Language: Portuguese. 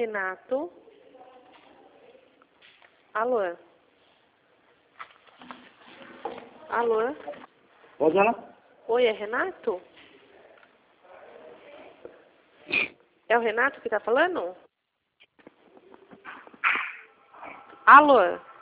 Renato? Alô? Alô? Pode falar? Oi, é Renato? É o Renato que tá falando? Alô?